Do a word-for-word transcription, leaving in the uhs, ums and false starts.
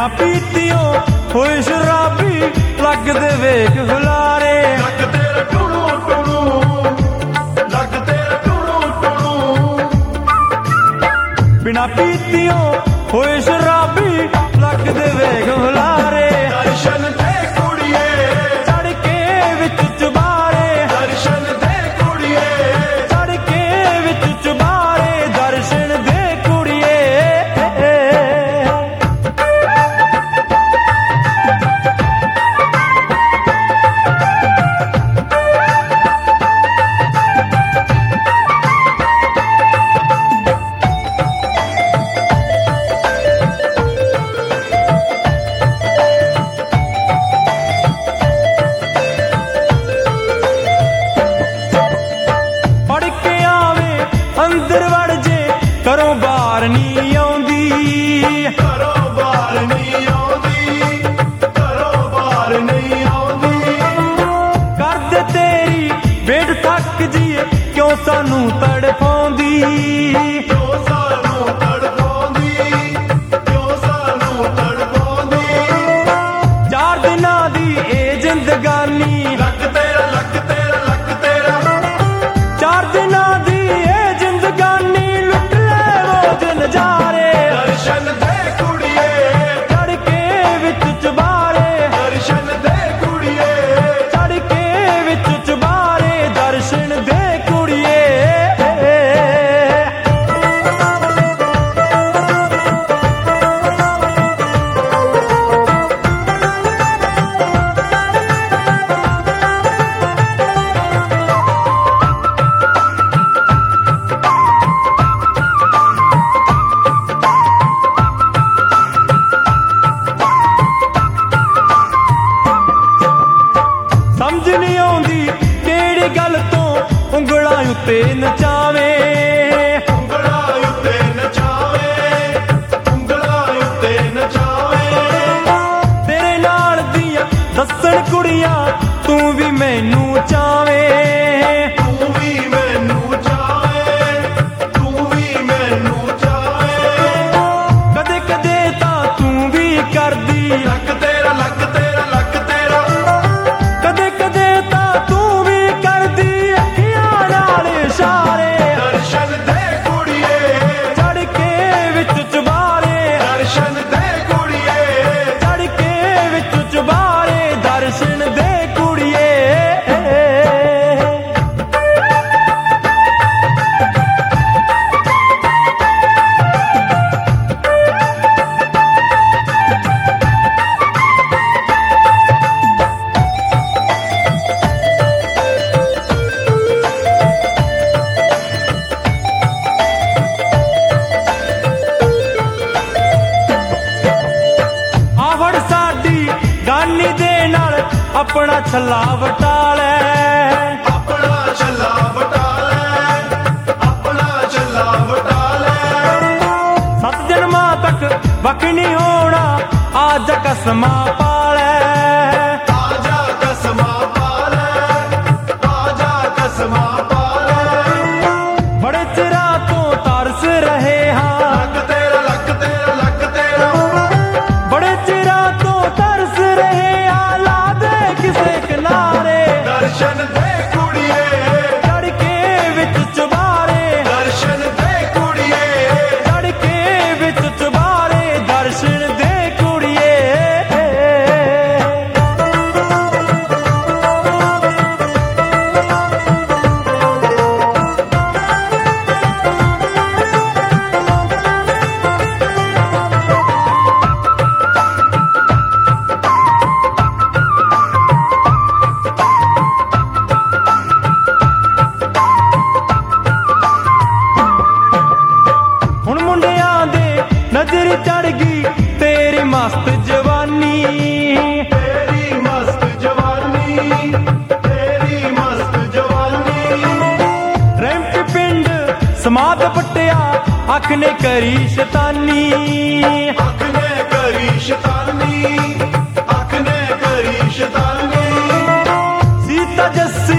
बिना पीतियों होए शराबी लगदे वेख हुलारे लगदे टुणू टुणू लगदे टुणू टुणू बिना पीतियों होए शराबी लगदे वेख हुलारे दर्शन दे कुड़िए चढ़ के विच चुबारे दर्शन दे कुड़िए चढ़ के विच चुबारे दर्शन दे कुड़िए अंदर वड़ जे घरों बाहर नहीं आउंदी घरों बाहर नहीं आउंदी घरों बाहर नहीं आउंदी कर दे तेरी बेट थक जीए क्यों सानू तड़पाउंदी क्यों सानू तड़पाउंदी क्यों सानू तड़पाउंदी चार दिनां दी ए जिंदगानी लक तेरा लक तेरा लक तेरा चार दिनां दी जिंदगानी लुट ले वो नजारे दर्शन दे कुड़िए चढ़ के विच चुबारे दर्शन दे कुड़िए चढ़ के विच चुबारे दर्शन दे कुड़िए समझ नहीं आउंदी केड़ी गल तो उंगलां उत्ते नचावे ਉਂਗਲਾਂ ਉੱਤੇ ਨਚਾਵੇ ਉਂਗਲਾਂ ਉੱਤੇ ਨਚਾਵੇ तेरे नाल दियां दस्सण कुड़ियां तू भी मैनू चावे ਤੂੰ ਵੀ ਮੈਨੂੰ ਚਾਵੇ ਤੂੰ ਵੀ ਮੈਨੂੰ ਚਾਵੇ कदे कदे तां तू भी करदी ਲੱਕ ਤੇਰਾ ਲੱਕ ਤੇਰਾ ਲੱਕ ਤੇਰਾ कदे कदे तां तू भी करदी अखियां नाल इशारे ਦਰਸ਼ਨ ਦੇ ਕੁੜੀਏ चढ़ के विच चुबारे ਦਰਸ਼ਨ ਦੇ ਕੁੜੀਏ चढ़ के विच चुबारे दर्शन दे कुड़िए आवड़ साडी गानी दे नाल अपना छला वटा ले ਆਪਣਾ ਛੱਲਾ ਵਟਾ ਲੈ ਆਪਣਾ ਛੱਲਾ ਵਟਾ ਲੈ सत जन्मां तक वक नहीं होना आज कसमां पाले ਆਜਾ ਕਸਮਾਂ ਪਾ ਲੈ ਆਜਾ ਕਸਮਾਂ ਪਾ ਲੈ बड़े चिरा तो तरस रहे हाँ ਲੱਕ ਤੇਰਾ ਲੱਕ ਤੇਰਾ ਲੱਕ ਤੇਰਾ बड़े चिरा तो तरस रहे हाँ ला दे किसे किनारे ਦਰਸ਼ਨ ਦੇ ਕੁੜੀਏ चढ़ के विच चुबारे ਦਰਸ਼ਨ ਦੇ ਕੁੜੀਏ चढ़ के विच चुबारे दर्शन दे कुड़िए हुण मुंडियां दे नजर चढ़ गई तेरी मस्त जवानी ਤੇਰੀ ਮਸਤ ਜਵਾਨੀ ਤੇਰੀ ਮਸਤ ਜਵਾਨੀ रैंप पिंड समाध पट्टिया अख ने करी शैतानी ਅੱਖ ਨੇ ਕਰੀ ਸ਼ੈਤਾਨੀ ਅੱਖ ਨੇ ਕਰੀ ਸ਼ੈਤਾਨੀ सीता जस